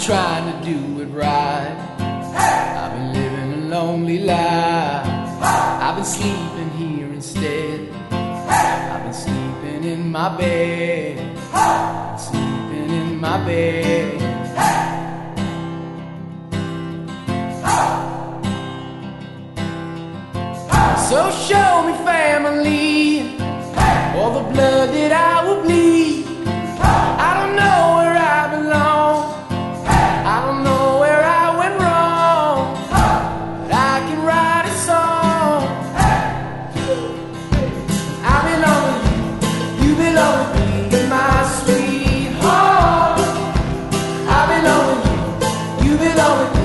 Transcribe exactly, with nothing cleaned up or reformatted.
trying to do it right. I've been living a lonely life. I've been sleeping here instead. I've been sleeping in my bed. Sleeping in my bed. So show me family, all the blood that I will bleed. I don't know where I belong. I don't know where I went wrong, but I can write a song. I belong with you, you belong with me, my sweetheart. I belong with you, you belong with me.